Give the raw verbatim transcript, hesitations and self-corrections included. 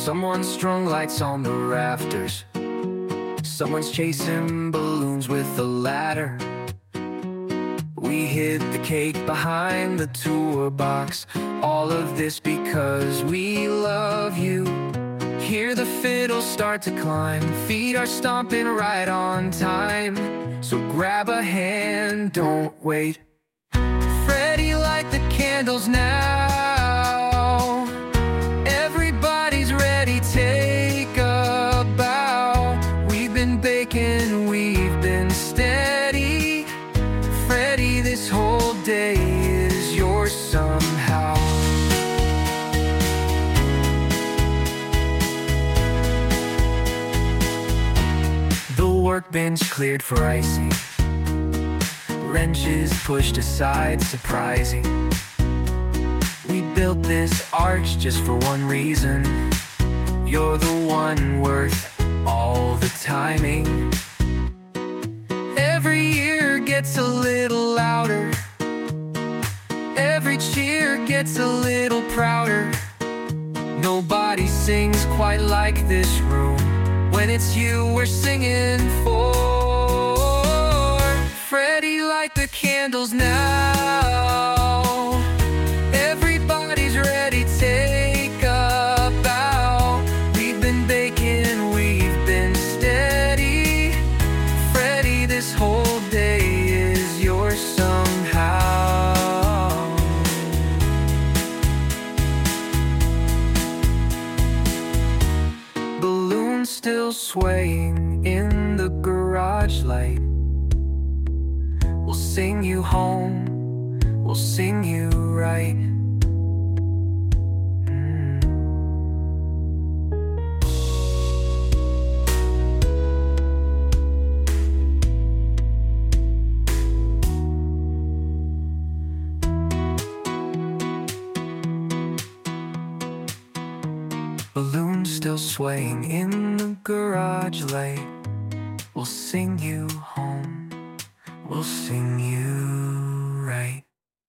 Someone strung lights on the rafters. Someone's chasing balloons with a ladder. We hid the cake behind the tour box. All of this because we love you. Hear the fiddles start to climb. Feet are stomping right on time. So grab a hand, don't wait. Freddie, light the candles now. Everybody's ready, take a bow. We've been baking, we've been steady. Freddie, this whole day is yours somehow. The workbench cleared for icing. Wrenches pushed aside, surprising. We built this arch just for one reason. You're the one worth all the timing. Every year gets a little louder. Every cheer gets a little prouder. Nobody sings quite like this room. When it's you we're singing for. Freddie, light the candles now. Everybody's ready, take a bow. We've been baking, we've been steady. Freddie, this whole day is yours somehow. Balloons still swaying in the garage light. We'll sing you home, we'll sing you right. Mm. Balloons still swaying in the garage light. We'll sing you home, we'll sing you right.